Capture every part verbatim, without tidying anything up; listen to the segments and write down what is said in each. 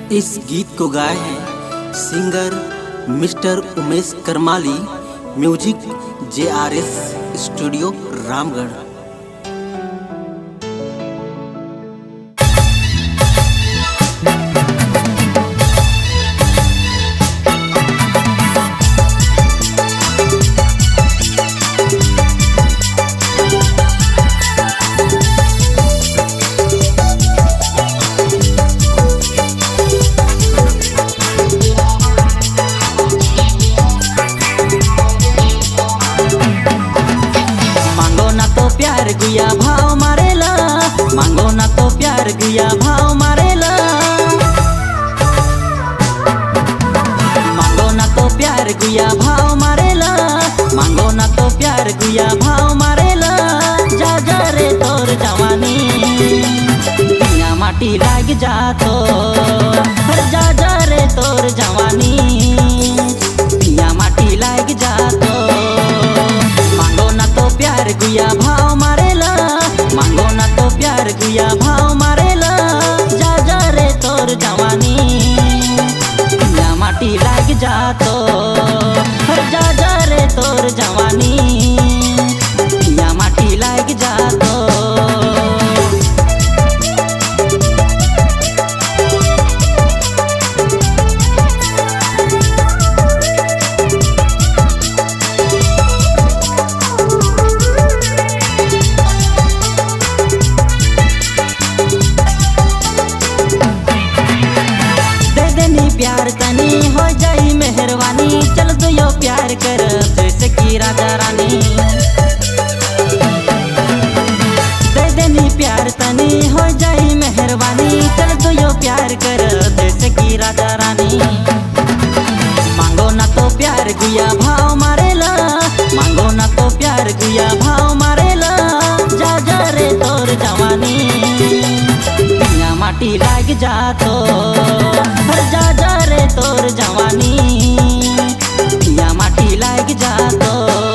इस गीत को गाए हैं singer mister Umesh Karmali, music J R S studio Ramgarh. गुया भाव मारेला, मांगो ना तो प्यार गुया भाव मारेला, मांगो ना तो प्यार गुया भाव मारेला, मांगो ना तो प्यार गुया भाव मारेला। जा जा रे तोर जवानी पिया माटी लाग जातो, जा जा रे तोर जवानी पिया माटी लाग जातो। मांगो ना तो प्यार गुया भाव मारेला, मांगो ना तो प्यार गुया भाव मारेला। जा जा रे तोर जवानी पिया माटी लाग जातो, जा जा रे तोर जवानी पिया माटी लाग जातो। प्यार तनी हो जाई मेहरबानी, चल दो यो प्यार कर जैसे की राजा रानी। दे देनी प्यार तनी हो जाई मेहरबानी, चल दो यो प्यार कर जैसे की राजा रानी। मांगो ना तो प्यार गुया भाव मारेला, मांगो ना तो प्यार गुया भाव मारेला। जा जा रे तोर जवानी पिया माटी लाग जातो, जा जा रे तोर जवानी पिया माटी लाग जातो।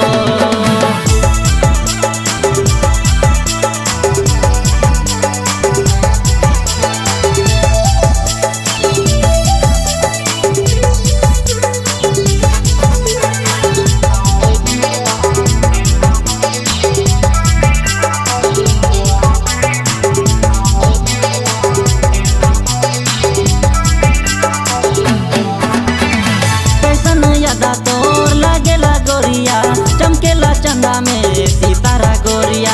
तोर लागेला गोरिया, चमकेला चंदा में सितारा गोरिया।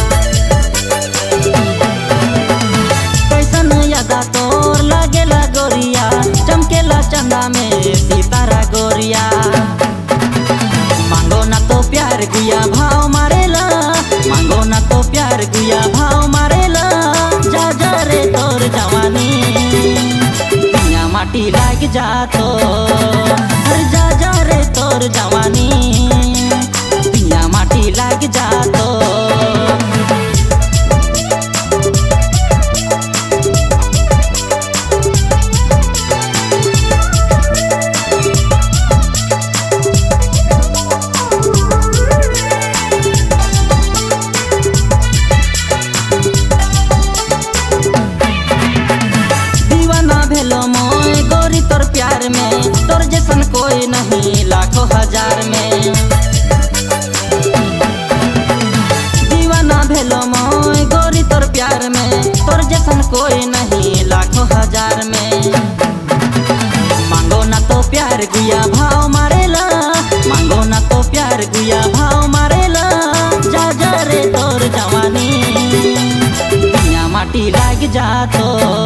कैसन यादा तोर लागेला गोरिया, चमकेला चंदा में सितारा गोरिया। मांगो ना तो प्यार गुया भाव मारेला, मांगो ना तो प्यार गुया भाव मारेला। जा जा रे तोर जवानी पिया माटी लाग जातो, जा जा रे तोर जवानी पिया माटी लाग जातो। दीवाना भेलो मोय गोरी तोर प्यार में, तोर जैसन कोई नहीं लाखों हजार में। दीवाना भेलो मोय गोरी तोर प्यार में, तोर जैसन कोई नहीं लाखों हजार में। मांगो ना तो प्यार गुया भाव मारेला, मांगो ना तो प्यार गुया भाव मारेला। जा जा रे तोर जवानी पिया माटी लाग जातो,